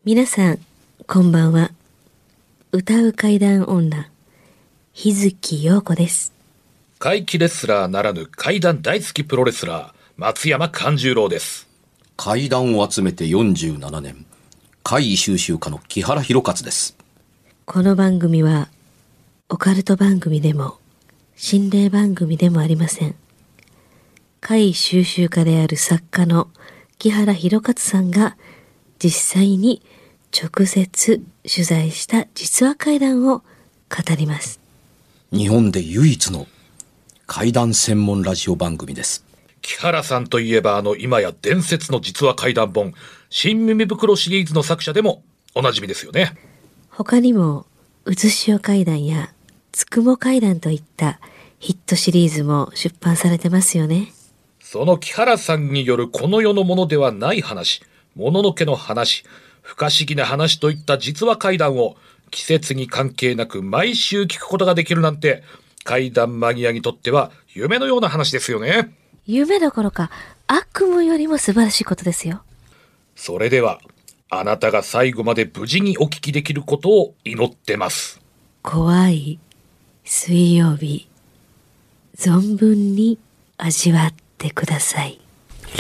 皆さんこんばんは。歌う怪談女日月陽子です。 怪奇レスラーならぬ怪談大好きプロレスラー松山勘十郎です。 怪談を集めて47年怪異収集家の木原博勝です。 この番組はオカルト番組でも心霊番組でもありません。怪異収集家である作家の木原博勝さんが実際に直接取材した実話怪談を語ります。 日本で唯一の怪談専門ラジオ番組です。 木原さんといえば今や伝説の実話怪談本新耳袋シリーズの作者でもおなじみですよね。 他にもうずしお怪談やつくも怪談といったヒットシリーズも出版されてますよね。 その木原さんによるこの世のものではない話、もののけの話、不可思議な話といった実話怪談を季節に関係なく毎週聞くことができるなんて怪談マニアにとっては夢のような話ですよね。 夢どころか悪夢よりも素晴らしいことですよ。 それではあなたが最後まで無事にお聞きできることを祈ってます。 怖い水曜日、存分に味わってください。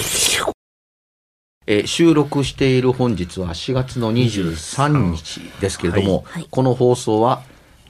収録している本日は4月の23日ですけれども、 はい、 この放送は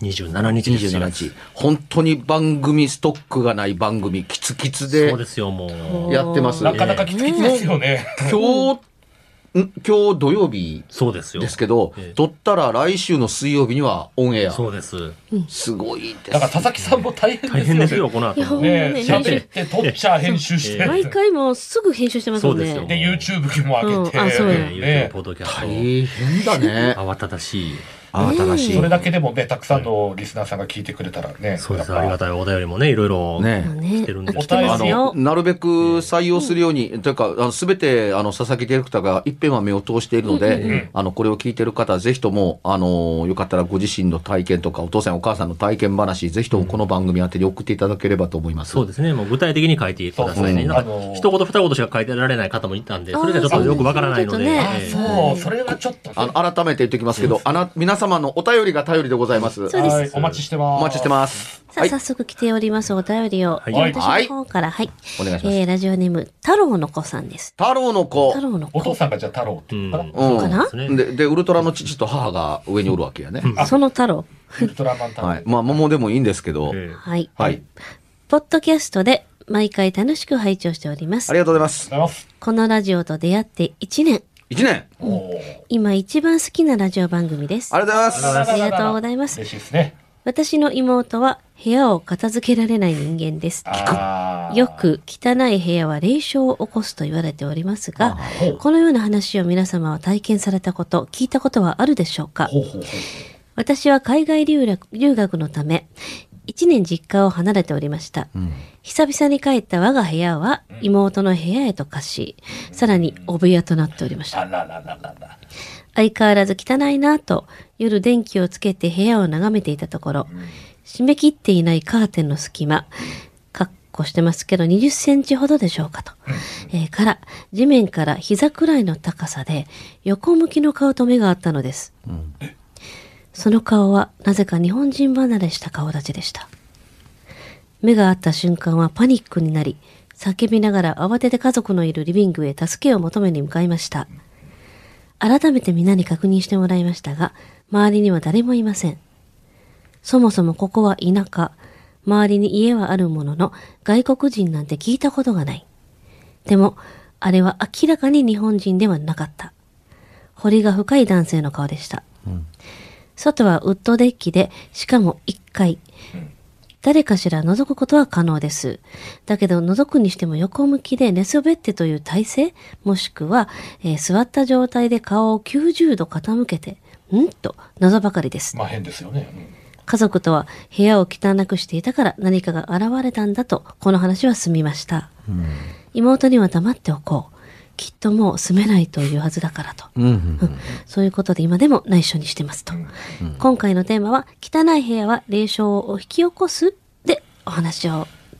27日ですよ。 27日。本当に番組ストックがない番組キツキツでそうですよ、もうやってます。 なかなかきついですよね。 今日土曜日そうですよですけど、撮ったら来週の水曜日にはオンエア。 そうです。 すごいです。 だから佐々木さんも大変ですよね。 大変ですよ、この後もねえ、喋って撮っちゃ編集して。 毎回もうすぐ編集してますもんね。 そうですよ。 で、YouTube も上げて。 あ、そうや。 YouTube ポッドキャスト。 大変だね。 慌ただしい。 慌ただしい。 それだけでもね、たくさんのリスナーさんが聞いてくれたらね。 そうです。ありがたいお便りもね、いろいろ来てるんで。 来てますよ。 なるべく採用するように、というか、すべて、佐々木ディレクターが一遍は目を通しているので、これを聞いている方は、ぜひとも、よかったらご自身の体験とか、お父さんお母さんの体験話、ぜひともこの番組宛てに送っていただければと思います。 そうですね。もう具体的に書いてくださいね。一言二言しか書いてられない方もいたんで、それじゃちょっとよくわからないので。 そう、それはちょっと。 改めて言っておきますけど、皆様のお便りが頼りでございます。 そうです。 お待ちしてます。 お待ちしてます。 さあ、早速来ておりますお便りを、私の方から、はい。 お願いします。 ラジオネーム、太郎の子さんです。 太郎の子。 お父さんがじゃあ太郎っていうかな。 で、ウルトラの父と母が上におるわけやね。 その太郎。 ウルトラマン太郎。 はい。まあ、桃でもいいんですけど。 はい。 はい。 ポッドキャストで毎回楽しく拝聴しております。 ありがとうございます。 このラジオと出会って1年。 1年。 今一番好きなラジオ番組です。 ありがとうございます。 ありがとうございます。 嬉しいですね。 私の妹は部屋を片付けられない人間です。よく汚い部屋は霊障を起こすと言われておりますが、このような話を皆様は体験されたこと、聞いたことはあるでしょうか？私は海外留学のため、1年実家を離れておりました。久々に帰った我が部屋は妹の部屋へと化し、さらにお部屋となっておりました。相変わらず汚いなぁと夜電気をつけて部屋を眺めていたところ、締め切っていないカーテンの隙間、かっこしてますけど20センチほどでしょうかと、から地面から膝くらいの高さで横向きの顔と目があったのです。その顔はなぜか日本人離れした顔立ちでした。目が合った瞬間はパニックになり、叫びながら慌てて家族のいるリビングへ助けを求めに向かいました。改めて皆に確認してもらいましたが、周りには誰もいません。そもそもここは田舎。周りに家はあるものの、外国人なんて聞いたことがない。でも、あれは明らかに日本人ではなかった。彫りが深い男性の顔でした。外はウッドデッキで、しかも1階。誰かしら覗くことは可能です。だけど覗くにしても横向きで寝そべってという体勢、もしくは、座った状態で顔を90度傾けて、と謎ばかりです。 まあ変ですよね。 家族とは部屋を汚くしていたから何かが現れたんだと、この話は済みました。妹には黙っておこう。きっともう住めないというはずだからと。そういうことで今でも内緒にしてますと。今回のテーマは、汚い部屋は霊障を引き起こすでお話を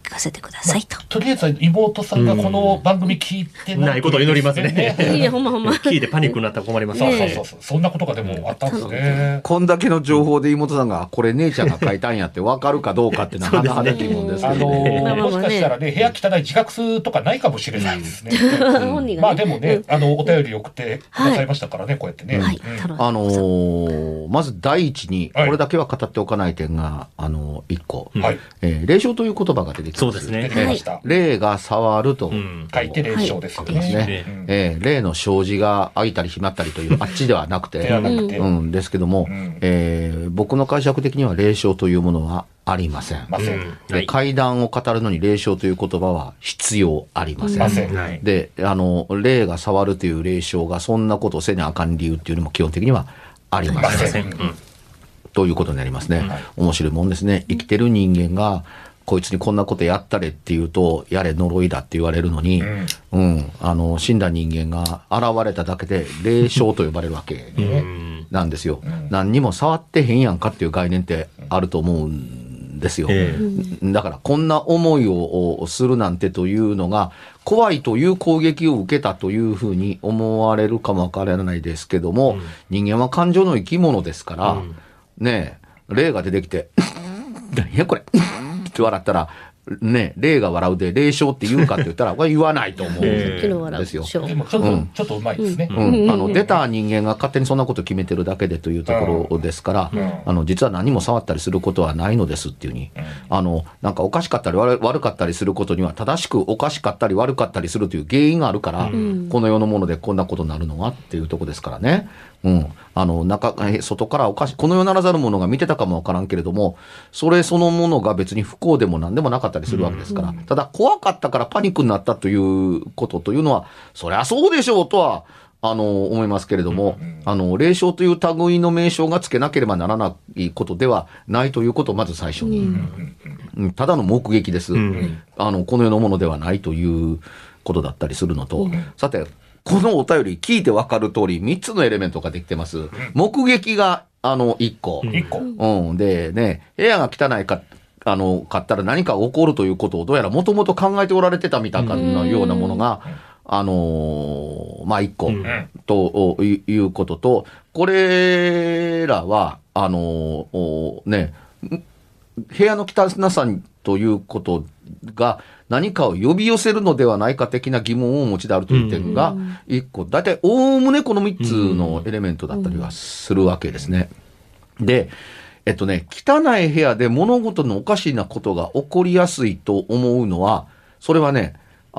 聞かせてくださいと。 とりあえず妹さんがこの番組聞いてないことを祈りますね。 いやほんまほんま。 聞いてパニックになったら困りますそうね。 そうそう。そんなことがでもあったんですね。 こんだけの情報で妹さんがこれ姉ちゃんが書いたんやって分かるかどうかってなかなかで疑問ですけどね。 もしかしたらね、部屋汚い自覚とかないかもしれないですね。 本人がね。 まあでもね、お便り送ってくださいましたからね、こうやってね。 はい。 まず第一に、これだけは語っておかない点が、一個。 はい。 霊障という言葉が出てきます。 そうですね。 出てきました。 霊が触ると。 書いて霊障ですよね。 霊の障子が開いたり閉まったりという、あっちではなくて、ですけども、僕の解釈的には霊障というものはありません。怪談を語るのに霊障という言葉は必要ありません。で、霊が触るという霊障がそんなことをせにあかん理由っていうのも基本的にはありません。ということになりますね。面白いもんですね。生きてる人間が、こいつにこんなことやったれって言うと、やれ呪いだって言われるのに、死んだ人間が現れただけで霊障と呼ばれるわけなんですよ。何にも触ってへんやんかっていう概念ってあると思うんですよ。だからこんな思いをするなんてというのが怖いという攻撃を受けたというふうに思われるかもわからないですけども、人間は感情の生き物ですから、ねえ、霊が出てきて、何やこれって笑ったら、ね、霊が笑うで霊障って言うかって言ったら、これ言わないと思うんですよ。 でもちょっとうまいですね。 出た人間が勝手にそんなこと決めてるだけでというところですから、実は何も触ったりすることはないのですっていうふうに、なんかおかしかったり悪かったりすることには、正しくおかしかったり悪かったりするという原因があるから、この世のものでこんなことになるのはっていうところですからね。外からこの世ならざるものが見てたかもわからんけれども、それそのものが別に不幸でも何でもなかったりするわけですから、ただ怖かったからパニックになったということというのは、そりゃそうでしょうとは、思いますけれども、霊障という類の名称がつけなければならないことではないということをまず最初に。ただの目撃です。この世のものではないということだったりするのと、さて、このお便り聞いてわかる通り3つのエレメントができてます。目撃が1個。でね、部屋が汚いかったら何か起こるということをどうやらもともと考えておられてたみたいなようなものが、1個ということと、これらは、部屋の汚さということが何かを呼び寄せるのではないか的な疑問をお持ちであるという点が1個、だいたいおおむねこの3つのエレメントだったりはするわけですね。で、汚い部屋で物事のおかしなことが起こりやすいと思うのは、それはね、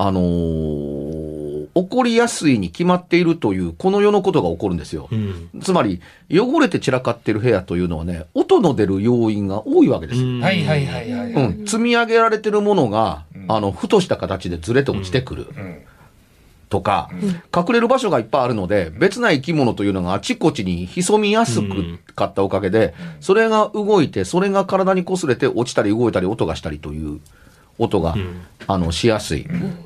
起こりやすいに決まっているというこの世のことが起こるんですよ。つまり汚れて散らかっている部屋というのはね、音の出る要因が多いわけです。積み上げられているものがふとした形でずれて落ちてくる。とか、隠れる場所がいっぱいあるので、別な生き物というのがあちこちに潜みやすくかったおかげで、それが動いて、それが体に擦れて落ちたり動いたり音がしたりという音が、しやすい。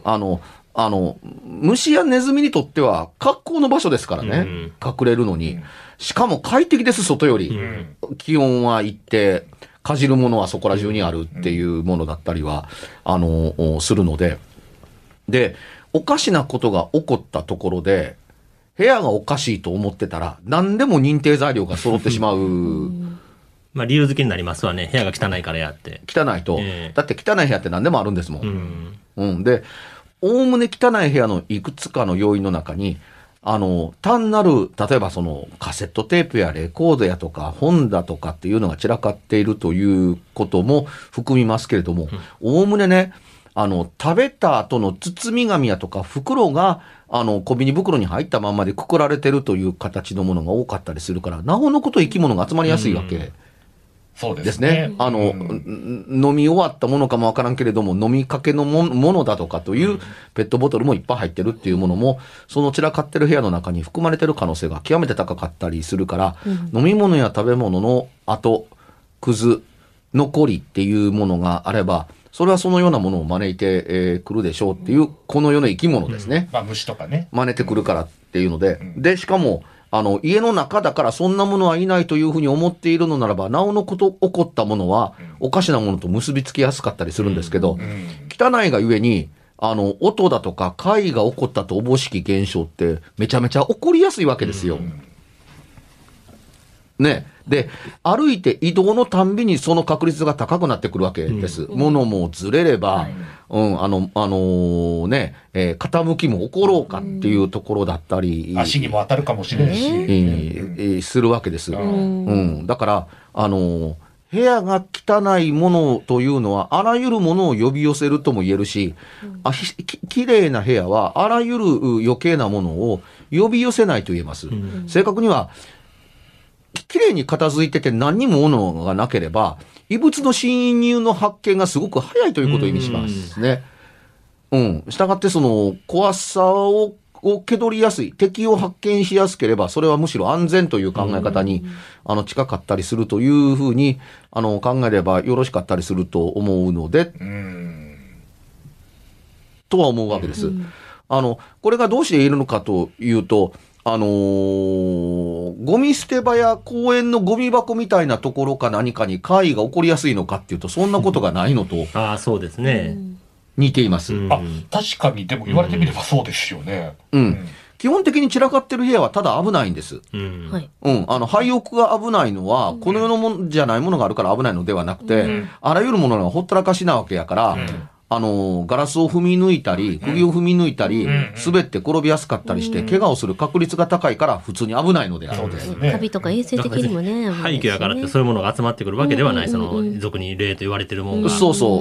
虫やネズミにとっては格好の場所ですからね、隠れるのに。しかも快適です、外より。気温は一定、かじるものはそこら中にあるっていうものだったりは、するので。で、おかしなことが起こったところで、部屋がおかしいと思ってたら、何でも認定材料が揃ってしまう。 理由付けになりますわね。部屋が汚いからやって。 汚いと。だって汚い部屋って何でもあるんですもん。で、おおむね汚い部屋のいくつかの要因の中に、単なる、例えばそのカセットテープやレコードやとか本だとかっていうのが散らかっているということも含みますけれども、おおむねね、食べた後の包み紙やとか袋が、小ビニ袋に入ったまんまでくくられてるという形のものが多かったりするから、なおのこと生き物が集まりやすいわけ。 そうですね。 飲み終わったものかもわからんけれども、飲みかけのものだとかというペットボトルもいっぱい入ってるっていうものも、その散らかってる部屋の中に含まれてる可能性が極めて高かったりするから、飲み物や食べ物の後、くず、残りっていうものがあれば、それはそのようなものを招いてくるでしょうっていう、この世の生き物ですね。 虫とかね。 招いてくるからっていうので、で、しかも、 家の中だからそんなものはいないというふうに思っているのならば、なおのこと起こったものはおかしなものと結びつきやすかったりするんですけど、汚いがゆえに、音だとか怪異が起こったとおぼしき現象ってめちゃめちゃ起こりやすいわけですよ。ね。で、歩いて移動のたんびにその確率が高くなってくるわけです。物もずれれば、傾きも起ころうかっていうところだったり。 足にも当たるかもしれないし。 するわけです。だから、部屋が汚いものというのは、あらゆるものを呼び寄せるとも言えるし、きれいな部屋は、あらゆる余計なものを呼び寄せないと言えます。正確には、きれいに片付いてて何にも物がなければ、異物の侵入の発見がすごく早いということを意味しますね。したがってその怖さを気取りやすい、敵を発見しやすければ、それはむしろ安全という考え方に、近かったりするというふうに、考えればよろしかったりすると思うので、とは思うわけです。これがどうして言えるのかというと、ゴミ捨て場や公園のゴミ箱みたいなところか何かに怪異が起こりやすいのかっていうと、そんなことがないのと、 そうですね。 似ています。 確かに、でも言われてみればそうですよね。 基本的に散らかってる部屋はただ危ないんです。廃屋が危ないのは、この世のものじゃないものがあるから危ないのではなくて、あらゆるものがほったらかしなわけやから、ガラスを踏み抜いたり、釘を踏み抜いたり、滑って転びやすかったりして、怪我をする確率が高いから普通に危ないのである。 そうですね。 カビとか衛生的にもね。 廃墟やからってそういうものが集まってくるわけではない、その、俗に霊と言われてるものが。 そうそう。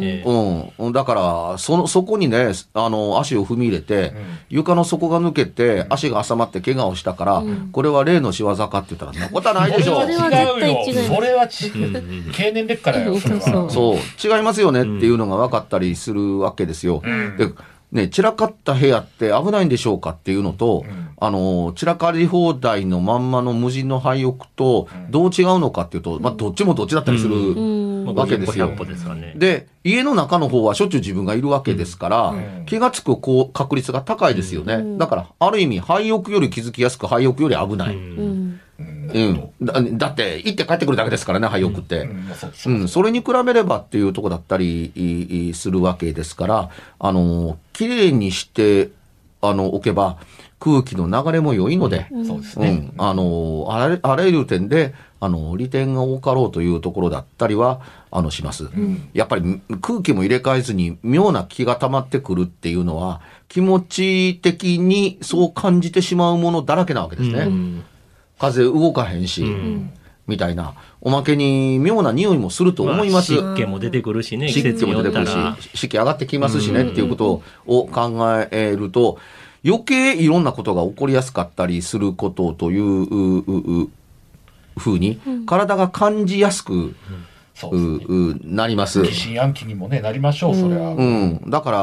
だから、そこにね、足を踏み入れて、床の底が抜けて、足が挟まって怪我をしたから、これは霊の仕業かって言ったら、そんなことはないでしょう。 それは絶対違います。 それは経年劣化だよ。 そう。違いますよねっていうのが分かったりするわけですよ。でね、散らかった部屋って危ないんでしょうかっていうのと、散らかり放題のまんまの無人の廃屋とどう違うのかっていうと、どっちもどっちだったりするわけですよ。で、家の中の方はしょっちゅう自分がいるわけですから、気がつく確率が高いですよね。だから、ある意味、廃屋より気づきやすく、廃屋より危ない。だって行って帰ってくるだけですからね、廃屋って。それに比べればっていうとこだったりするわけですから、きれいにしておけば空気の流れも良いので、あらゆる点で利点が多かろうというところだったりはします。やっぱり空気も入れ替えずに妙な気が溜まってくるっていうのは気持ち的にそう感じてしまうものだらけなわけですね。風動かへんし、みたいな。おまけに妙な匂いもすると思います。 湿気も出てくるしね、 湿気も出てくるし、湿気上がってきますしねっていうことを考えると、余計いろんなことが起こりやすかったりすることというふうに、体が感じやすくなります。 疑心暗鬼にもね、なりましょう、それは。 だから、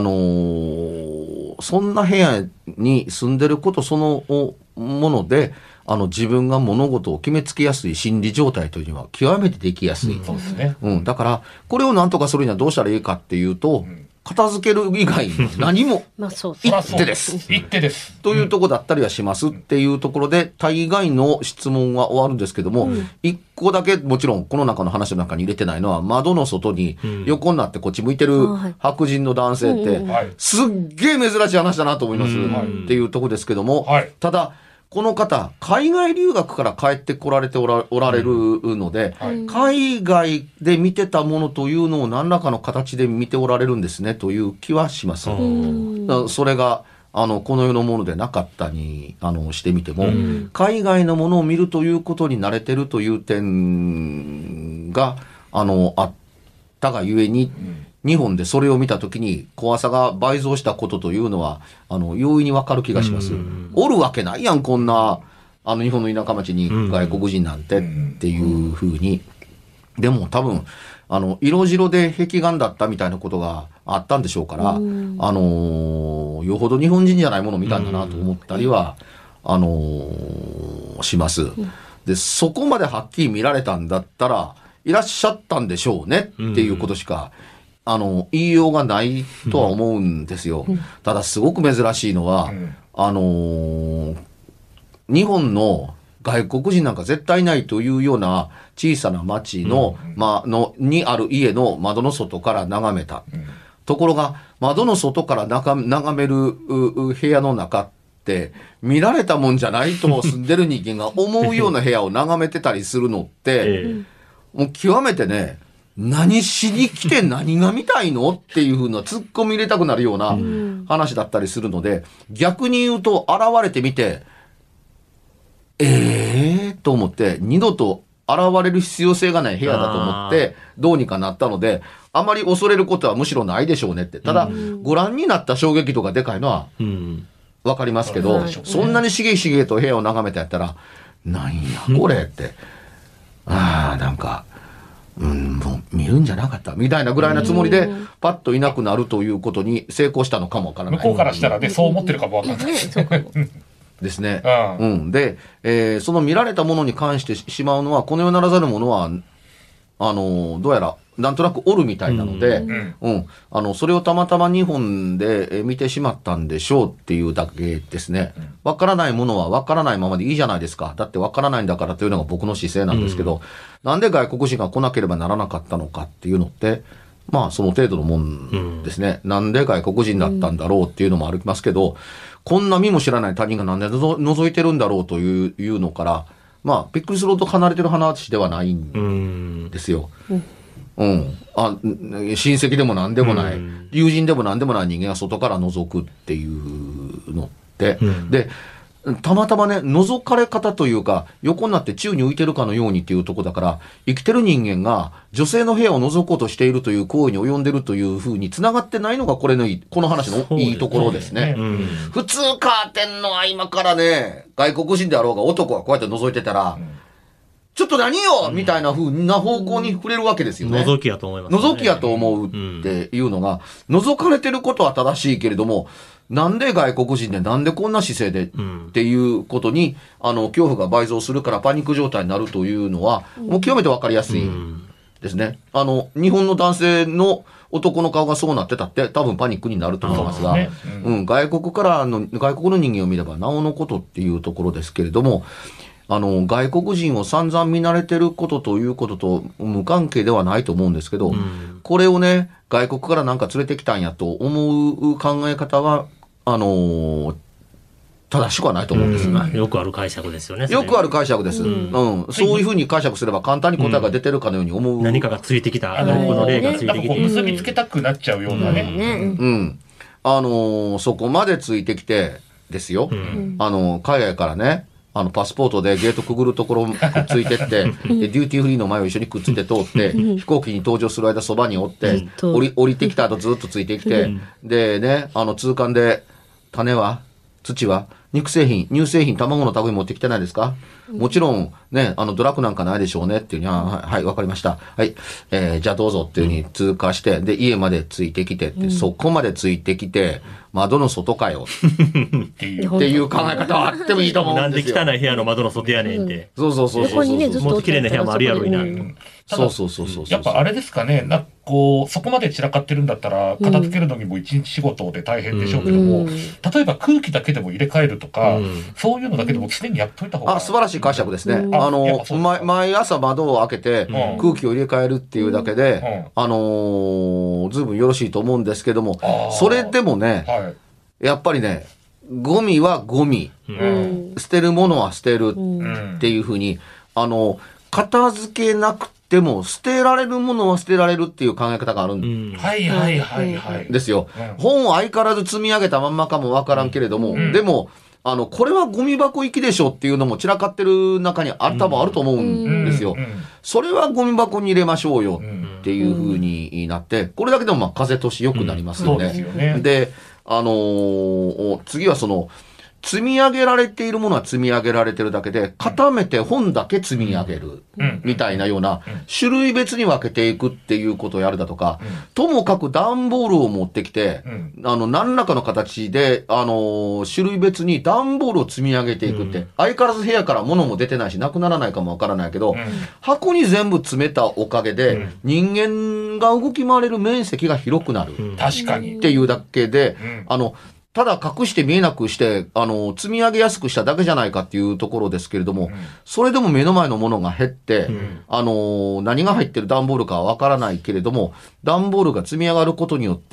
そんな部屋に住んでることそのもので、自分が物事を決めつけやすい心理状態というのは極めてできやすい。 そうですね。 だから、これを何とかするにはどうしたらいいかっていうと、片付ける以外に何も一手です。 一手です。 というところだったりはしますっていうところで、大概の質問は終わるんですけども、一個だけもちろんこの中の話の中に入れてないのは、窓の外に横になってこっち向いてる白人の男性って、すっげえ珍しい話だなと思いますっていうところですけども、ただ、この方、海外留学から帰ってこられておられるので、海外で見てたものというのを何らかの形で見ておられるんですねという気はします。それがこの世のものでなかったにしてみても、海外のものを見るということに慣れてるという点があったがゆえに、日本でそれを見たときに怖さが倍増したことというのは容易にわかる気がします。おるわけないやん、こんな日本の田舎町に外国人なんてっていうふうに。でも多分色白で壁眼だったみたいなことがあったんでしょうから、よほど日本人じゃないものを見たんだなと思ったりはします。で、そこまではっきり見られたんだったらいらっしゃったんでしょうねっていうことしか言いようがないとは思うんですよ。ただすごく珍しいのは、 日本の外国人なんか絶対ないというような小さな町の、にある家の窓の外から眺めた。ところが、窓の外から眺める部屋の中って、見られたもんじゃないと住んでる人間が思うような部屋を眺めてたりするのって、もう極めてね、何しに来て何が見たいのっていう風な突っ込み入れたくなるような話だったりするので、逆に言うと現れてみて、と思って、二度と現れる必要性がない部屋だと思って、どうにかなったので、あまり恐れることはむしろないでしょうねって。ただ、ご覧になった衝撃度がでかいのは、わかりますけど、そんなにしげしげと部屋を眺めてやったら、なんやこれって、なんか、もう見るんじゃなかったみたいなぐらいなつもりで、パッといなくなるということに成功したのかもわからない。 向こうからしたらね、そう思ってるかもわからない。 ですね。で、その見られたものに関してしまうのは、この世ならざるものは、どうやら、なんとなくおるみたいなので、それをたまたま日本で見てしまったんでしょうっていうだけですね。わからないものはわからないままでいいじゃないですか。だってわからないんだからというのが僕の姿勢なんですけど、なんで外国人が来なければならなかったのかっていうのって、その程度のもんですね。なんで外国人だったんだろうっていうのもありますけど、こんな見も知らない他人がなんで覗いてるんだろうというのから、びっくりするほど離れてる話ではないんですよ。親戚でも何でもない、友人でも何でもない人間が外から覗くっていうのって、で、たまたまね、覗かれ方というか、横になって宙に浮いてるかのようにっていうところだから、生きてる人間が女性の部屋を覗こうとしているという行為に及んでるというふうに繋がってないのがこの話のいいところですね。普通カーテンの合間からね、外国人であろうが男がこうやって覗いてたら、ちょっと何よみたいな風な方向に触れるわけですよね。 覗きやと思います、 覗きやと思うっていうのが、覗かれてることは正しいけれども、なんで外国人でなんでこんな姿勢でっていうことに、恐怖が倍増するからパニック状態になるというのは、もう極めてわかりやすいですね。日本の男性の男の顔がそうなってたって多分パニックになると思いますが、外国の人間を見ればなおのことっていうところですけれども、外国人を散々見慣れてることということと無関係ではないと思うんですけど、これをね、外国からなんか連れてきたんやと思う考え方は、正しくはないと思うんですよね。 よくある解釈ですよね。 よくある解釈です。そういうふうに解釈すれば簡単に答えが出てるかのように思う。 何かがついてきた、僕の例がついてきて。 結びつけたくなっちゃうようなね。 そこまでついてきてですよ。海外からね、パスポートでゲートくぐるところくっついてって、デューティーフリーの前を一緒にくっついて通って、飛行機に搭乗する間そばにおって、降りてきた後ずっとついてきて、でね、通関で、種は土は肉製品、乳製品、卵の類持ってきてないですか？もちろん、ね、ドラッグなんかないでしょうねっていうには、はい、わかりました。はい、じゃあどうぞっていうふうに通過して、で、家までついてきてって、そこまでついてきて、窓の外かよっていう考え方はあってもいいと思うんですよ。 なんで汚い部屋の窓の外やねんって。 そう。 ここにね、ずっともっと綺麗な部屋もあるやろいな。 そう。 やっぱあれですかね、そこまで散らかってるんだったら、片付けるのにも一日仕事で大変でしょうけども、例えば空気だけでも入れ替えるとか、そういうのだけでも常にやっといた方が。 素晴らしい解釈ですね。毎朝窓を開けて空気を入れ替えるっていうだけで、ずいぶんよろしいと思うんですけども、それでもね、やっぱりね、ゴミはゴミ、捨てるものは捨てるっていうふうに、片付けなくても捨てられるものは捨てられるっていう考え方があるんですよ。本を相変わらず積み上げたまんまかもわからんけれども、でも、これはゴミ箱行きでしょっていうのも散らかってる中に多分あると思うんですよ。それはゴミ箱に入れましょうよっていう風になって、これだけでも風通し良くなりますよね。で、次は積み上げられているものは積み上げられてるだけで、固めて本だけ積み上げる、みたいなような、種類別に分けていくっていうことをやるだとか、ともかく段ボールを持ってきて、何らかの形で、種類別に段ボールを積み上げていくって、相変わらず部屋から物も出てないし、なくならないかもわからないけど、箱に全部詰めたおかげで、人間が動き回れる面積が広くなる。 確かに。 っていうだけで、 ただ隠して見えなくして、積み上げやすくしただけじゃないかっていうところですけれども、それでも目の前のものが減って、何が入ってる段ボールかはわからないけれども、段ボールが積み上がることによって、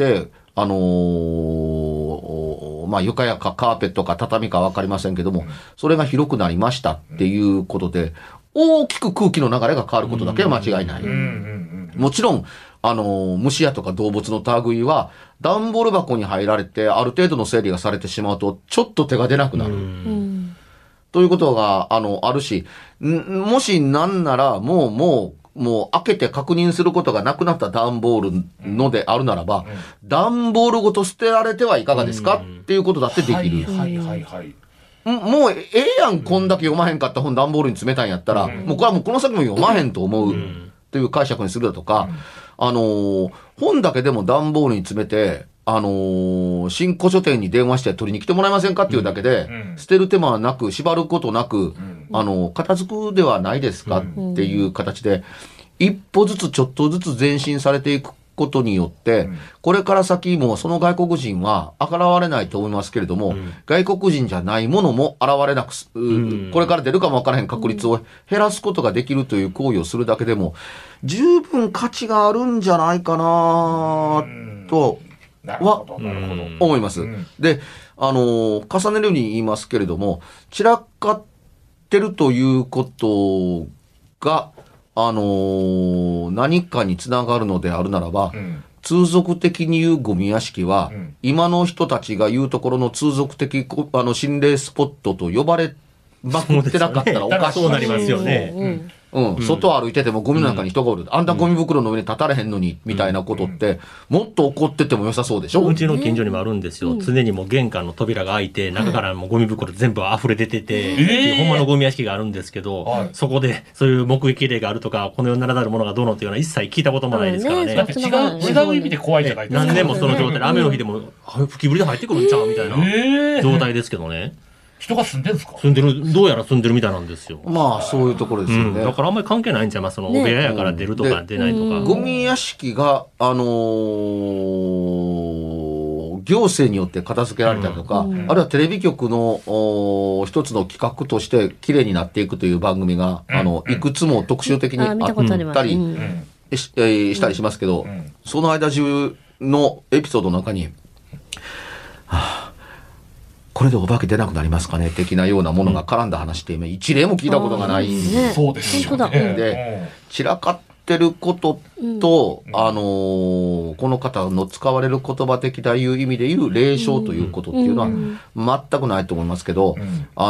床やカーペットか畳かわかりませんけども、それが広くなりましたっていうことで、大きく空気の流れが変わることだけは間違いない。もちろん、虫やとか動物の類は、段ボール箱に入られて、ある程度の整理がされてしまうと、ちょっと手が出なくなる。ということが、あるし、もしなんなら、もう開けて確認することがなくなった段ボールのであるならば、段ボールごと捨てられてはいかがですかっていうことだってできる。もうやん、こんだけ読まへんかった本段ボールに詰めたんやったら、もうこれはもうこの先も読まへんと思うという解釈にするだとか、本だけでも段ボールに詰めて、新古書店に電話して取りに来てもらえませんかっていうだけで、捨てる手間はなく、縛ることなく、片付くではないですかっていう形で、一歩ずつちょっとずつ前進されていくことによって、これから先もその外国人は現れないと思いますけれども、外国人じゃないものも現れなく、これから出るかもわからへん確率を減らすことができるという行為をするだけでも、十分価値があるんじゃないかなとは思います。で、重ねるように言いますけれども、散らかってるということが、何かにつながるのであるならば、通俗的に言うゴミ屋敷は、今の人たちが言うところの通俗的心霊スポットと呼ばれまくってなかったらおかしい。 そうなりますよね。 外歩いててもゴミの中に人がおる。あんたゴミ袋の上に立たれへんのに、みたいなことって、もっと怒ってても良さそうでしょ。 うちの近所にもあるんですよ。常にもう玄関の扉が開いて、中からもうゴミ袋全部溢れ出てて、ほんまのゴミ屋敷があるんですけど、そこでそういう目撃例があるとか、この世にならざるものがどうのっていうのは一切聞いたこともないですからね。 違う意味で怖いじゃないですか。 何年もその状態で、雨の日でも吹き降りで入ってくるんちゃうみたいな状態ですけどね。 人が住んでるんですか？ 住んでる、どうやら住んでるみたいなんですよ。 まあ、そういうところですよね。 だからあんまり関係ないんちゃいます。その、お部屋やから出るとか出ないとか。 ゴミ屋敷が、行政によって片付けられたりとか、あるいはテレビ局の一つの企画として綺麗になっていくという番組が、いくつも特集的にあったりしたりしますけど、その間中のエピソードの中に、これでお化け出なくなりますかね的なようなものが絡んだ話って今一例も聞いたことがないんで、 そうですよね。 で、散らかってることと、この方の使われる言葉的という意味で言う霊障ということっていうのは全くないと思いますけど、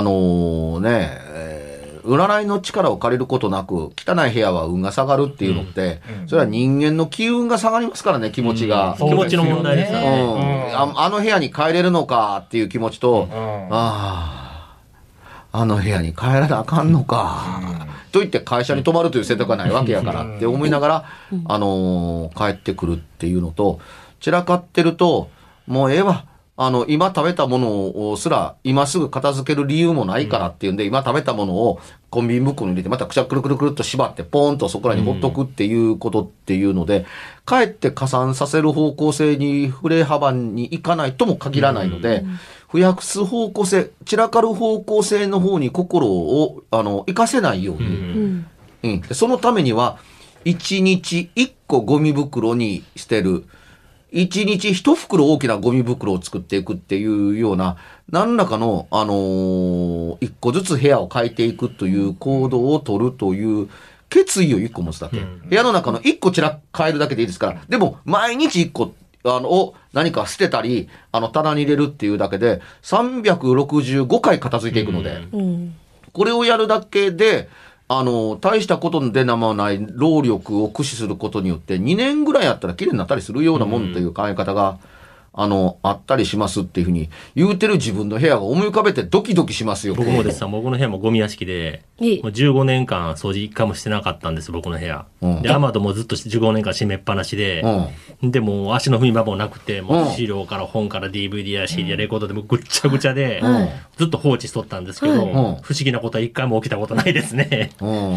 占いの力を借りることなく、汚い部屋は運が下がるっていうのって、それは人間の機運が下がりますからね、気持ちが。 気持ちの問題ですよね。 あの部屋に帰れるのかっていう気持ちと、あの部屋に帰らなあかんのか。と言って会社に泊まるという選択がないわけやからって思いながら、帰ってくるっていうのと、散らかってると、もうええわ。今食べたものをすら、今すぐ片付ける理由もないからっていうんで、今食べたものをコンビニ袋に入れて、またくるくるくるっと縛って、ポーンとそこらにほっとくっていうことっていうので、かえって加算させる方向性に振れ幅にいかないとも限らないので、増やす方向性、散らかる方向性の方に心を、活かせないように。そのためには、1日1個ゴミ袋に捨てる。1日1袋大きなゴミ袋を作っていくっていうような、何らかの、1個ずつ部屋を変えていくという行動を取るという決意を1個持つだけ。部屋の中の1個変えるだけでいいですから。でも、毎日1個、を何か捨てたり、棚に入れるっていうだけで、365回片付いていくので、これをやるだけで、大したことでもない労力を駆使することによって、2年ぐらいやったら綺麗になったりするようなもんという考え方が、あったりしますっていうふうに言うてる自分の部屋が思い浮かべてドキドキしますよ。 僕もです。僕の部屋もゴミ屋敷で、もう15年間掃除一回もしてなかったんです、僕の部屋。で、雨戸もずっと15年間閉めっぱなしで、で、もう足の踏み場もなくて、もう資料から本から DVD や CD やレコードでもぐっちゃぐちゃで、 ずっと放置しとったんですけど、 はいうん不思議なことは一回も起きたことないですね。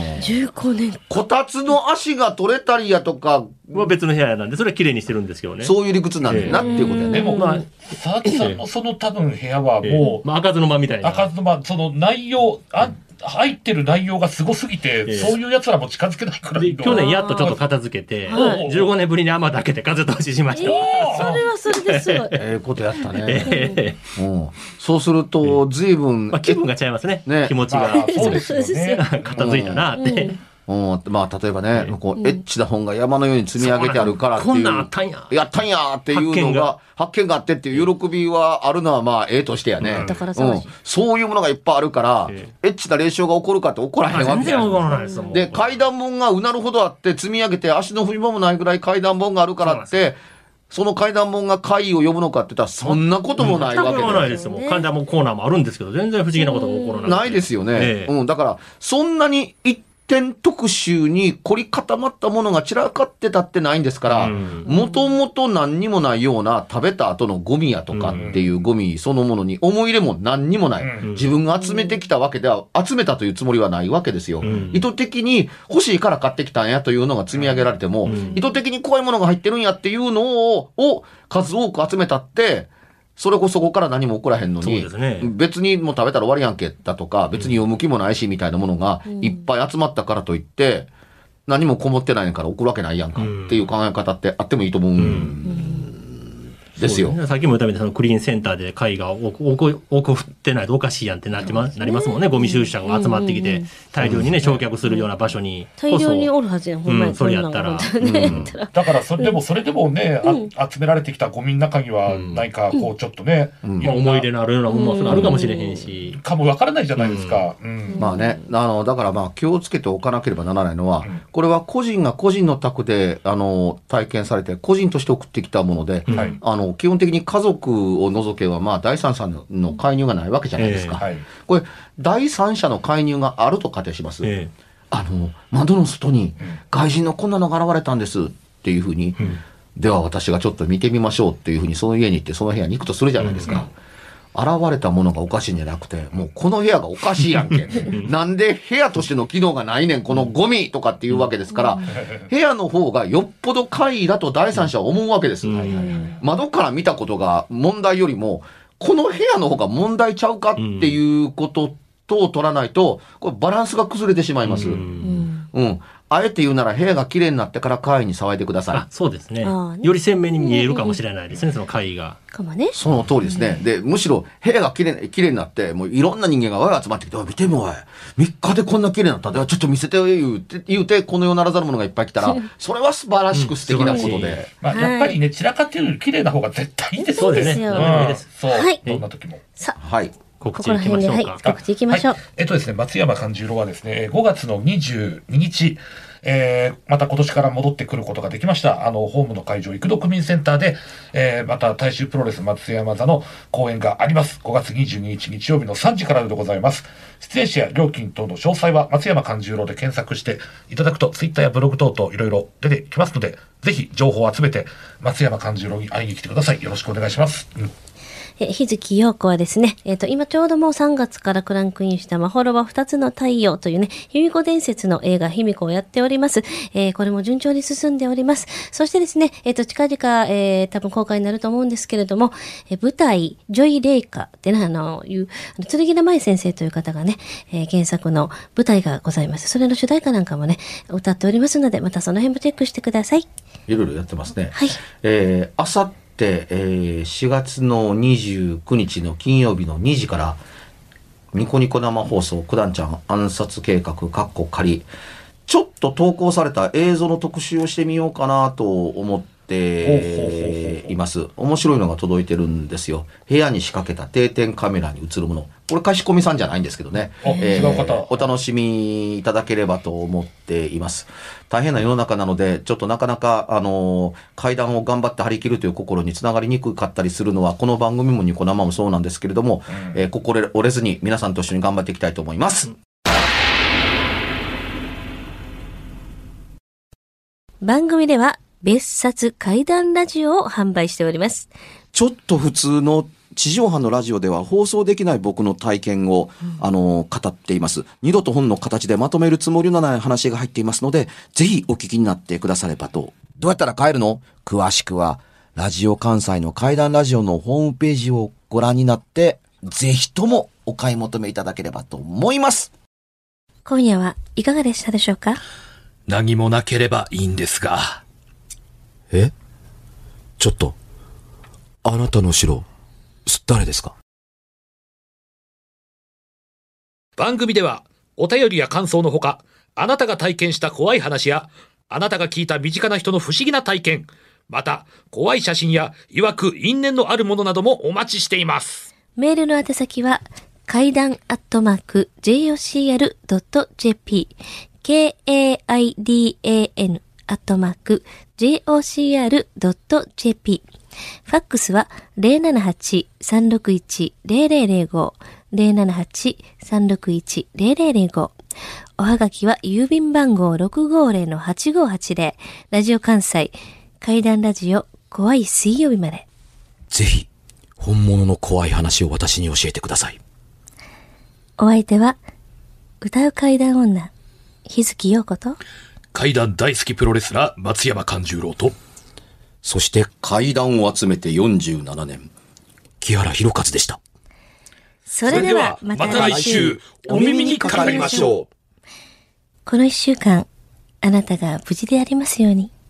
15年。 こたつの足が取れたりやとか、 は別の部屋なんで、それは綺麗にしてるんですけどね。 そういう理屈なんだなっていうことやね。 でも、 まあ佐々木さんのその多分部屋はもう、 まあ、開かずの間みたいな。 開かずの間、その内容、入ってる内容がすごすぎて、そういう奴らも近づけないくらいの。 で去年やっとちょっと片付けて、 はい 15年ぶりに雨だけで風通ししました。 それはそれですごい。 ことやったね。 ええうん。そうすると、随分、 まあ、気分が違いますね。 ね気持ちまがあ。そうですよね。 片付いたなって。 まあ、例えばね、こう、エッチな本が山のように積み上げてあるからっていう。 こんなんあったんや。 やったんやっていうのが、発見があってっていう喜びはあるのは、まあ、ええとしてやね。 だから騒ぎそういうものがいっぱいあるから、エッチな霊障が起こるかって起こらへんわけや全然わからないですもん。 で、階段門がうなるほどあって積み上げて足の踏み場もないぐらい階段門があるからって、その階段門が怪異を呼ぶのかって言ったらそんなこともないわけ全くないで。 ですよ。階段もコーナーもあるんですけど、全然不思議なことが起こらない。 ないですよね。 ええだから、そんなに一点特集に凝り固まったものが散らかってたってないんですから、もともと何にもないような食べた後のゴミやとかっていうゴミそのものに思い入れも何にもない。自分が集めてきたわけでは、集めたというつもりはないわけですよ。意図的に欲しいから買ってきたんやというのが積み上げられても、意図的に怖いものが入ってるんやっていうのを数多く集めたって、それこそこから何も起こらへんのに、 そうですね別にもう食べたら終わりやんけだとか、別に読む気もないしみたいなものがいっぱい集まったからといって、何もこもってないから起こるわけないやんかっていう考え方ってあってもいいと思うんですよ。 そうねさっきも言ったみたいにそのクリーンセンターで貝が多く振ってないとおかしいやんってなりますもんね。ゴミ収集車が集まってきて、大量にね、焼却するような場所にこそ。 大量におるはずやん、ほんまに。 それやったら。 だからそれでもね、集められてきたゴミの中には何かこうちょっとね、 まあ思い入れのあるようなものもあるかもしれへんし。 かもわからないじゃないですか。 まあね、だからまあ気をつけておかなければならないのは、これは個人が個人の宅で、体験されて、個人として送ってきたもので、基本的に家族を除けば、まあ第三者の介入がないわけじゃないですか。これ、第三者の介入があると仮定します。窓の外に外人のこんなのが現れたんですっていうふうに、では私がちょっと見てみましょうっていうふうにその家に行ってその部屋に行くとするじゃないですか。現れたものがおかしいんじゃなくて、もうこの部屋がおかしいやんけ。なんで部屋としての機能がないねん、このゴミとかっていうわけですから、部屋の方がよっぽど怪異だと第三者は思うわけです。窓から見たことが問題よりも、この部屋の方が問題ちゃうかっていうことと取らないと、これバランスが崩れてしまいます。あえて言うなら部屋が綺麗になってから怪異に騒いでください。 そうですね。より鮮明に見えるかもしれないですね、その怪異が。 かもね。 その通りですね。で、むしろ部屋が綺麗になって、もういろんな人間がわい集まってきて、おい見てみおい。3日でこんな綺麗になったんだ。ちょっと見せて言うて、この世ならざる者がいっぱい来たら、それは素晴らしく素敵なことで。 まあやっぱりね、散らかってるより綺麗な方が絶対いいんですそうですね。 そう。 はい。 どんな時も。 さあ。 はい。 告知いきましょうか。 告知いきましょう。 ですね、松山勘十郎はですね、5月の22日、また今年から戻ってくることができました。ホームの会場、幾度区民センターで、また大衆プロレス松山座の公演があります。5月22日日曜日の3時からでございます。出演者や料金等の詳細は松山勘十郎で検索していただくと、ツイッターやブログ等々いろいろ出てきますので、ぜひ情報を集めて松山勘十郎に会いに来てください。よろしくお願いします。 日月陽子はですね、今ちょうどもう3月からクランクインしたまほろば2つの太陽というね、卑弥呼伝説の映画卑弥呼をやっております。これも順調に進んでおります。そしてですね、近々、多分公開になると思うんですけれども、舞台、ジョイ・レイカってね、剣田舞先生という方がね、原作の舞台がございます。それの主題歌なんかもね、歌っておりますので、またその辺もチェックしてください。 いろいろやってますね。 はい。 あさって4月の29日の金曜日の2時からニコニコ生放送九段ちゃん暗殺計画仮ちょっと投稿された映像の特集をしてみようかなと思っています。面白いのが届いてるんですよ。部屋に仕掛けた定点カメラに映るもの。これ貸し込みさんじゃないんですけどね。 違う方。 お楽しみいただければと思っています。大変な世の中なので、ちょっとなかなか、階段を頑張って張り切るという心につながりにくかったりするのは、この番組もニコ生もそうなんですけれども、心折れずに皆さんと一緒に頑張っていきたいと思います。 番組では別冊怪談ラジオを販売しております。 ちょっと普通の地上波のラジオでは放送できない僕の体験を、語っています。二度と本の形でまとめるつもりのない話が入っていますので、ぜひお聞きになってくださればと。どうやったら帰るの？詳しくは、ラジオ関西の怪談ラジオのホームページをご覧になって、ぜひともお買い求めいただければと思います。 今夜はいかがでしたでしょうか？ 何もなければいいんですが。 ちょっと、あなたの城、誰ですか？ 番組ではお便りや感想のほか、あなたが体験した怖い話や、あなたが聞いた身近な人の不思議な体験、また怖い写真や曰く因縁のあるものなどもお待ちしています。 メールの宛先は怪談@jocr.jp KAIDAN@jocr.jp ファックスは 078-361-0005 078-361-0005 おはがきは郵便番号 650-8580 ラジオ関西怪談ラジオ怖い水曜日まで。 ぜひ本物の怖い話を私に教えてください。 お相手は歌う怪談女日月陽子と怪談大好きプロレスラー松山勘十郎と、 そして怪談を集めて47年木原博一でした。 それではまた来週お耳にかかりましょう。 この1週間あなたが無事でありますように。